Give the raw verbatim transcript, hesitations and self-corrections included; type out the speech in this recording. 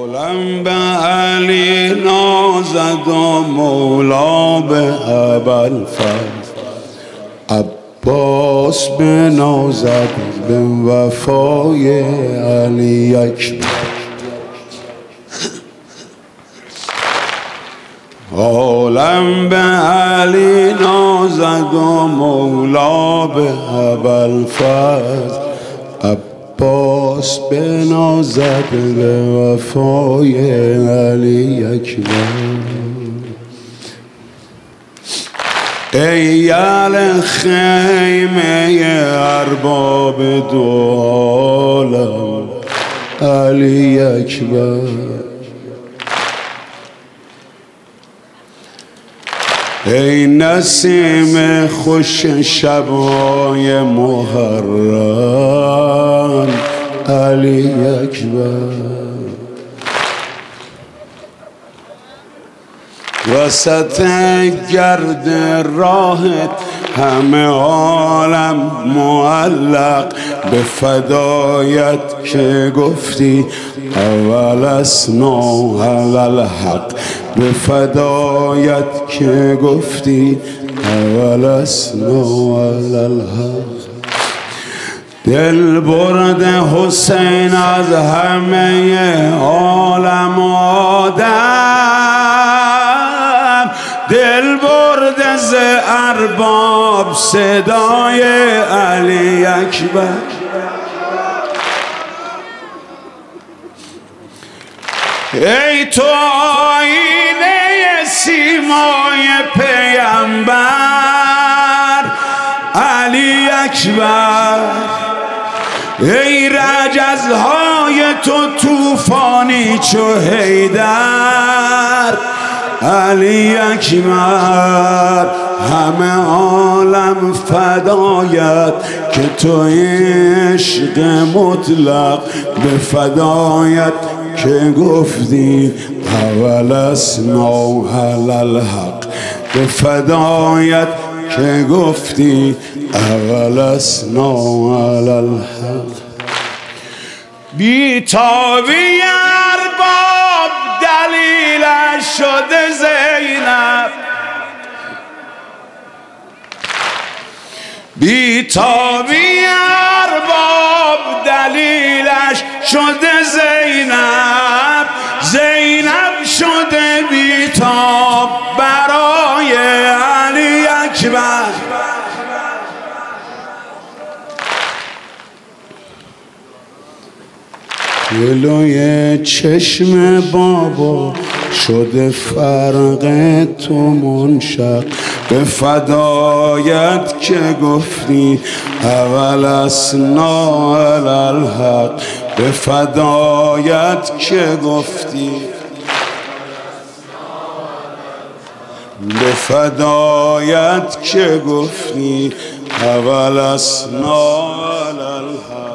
عالم به علی نازد و مولا به ابوالفضل، عباس به نازد به وفای علی اکبر. عالم به علی نازد و مولا به ابوالفضل، عباس به نازد به وفای علی اکبر. ای اهل خیمه ارباب دو عالم علی اکبر، ای نسیم خوش شبای محرم علی اکبر. وسط گرد راهت همه عالم معلق به فدایت که گفتی اول اسنا علی الحق، به فدایت که گفتی اول اسنا علی الحق. دل برد حسین از همه عالم آدم، دل برد ز ارباب صدای علی اکبر. ای تو آینه سیمای پیامبر علی اکبر، ای رجزهای تو طوفانی چو حیدر علی اکبر. همه عالم فدایت که تو عشق مطلق، به فدایت که گفتی اول اسنا علی الحق، به فدایت که گفتی اول اسنا علی الحق. بیتابی ارباب دلیلش شده زینب، بیتابی ارباب دلیلش شده زینب، زینب شده بیتاب برای علی اکبر. جلوی چشم بابا شده فرق تو منشق، به فدایت که گفتی اول اسنا علی الحق، به فدایت که گفتی به فدایت که گفتی اول اسنا علی الحق.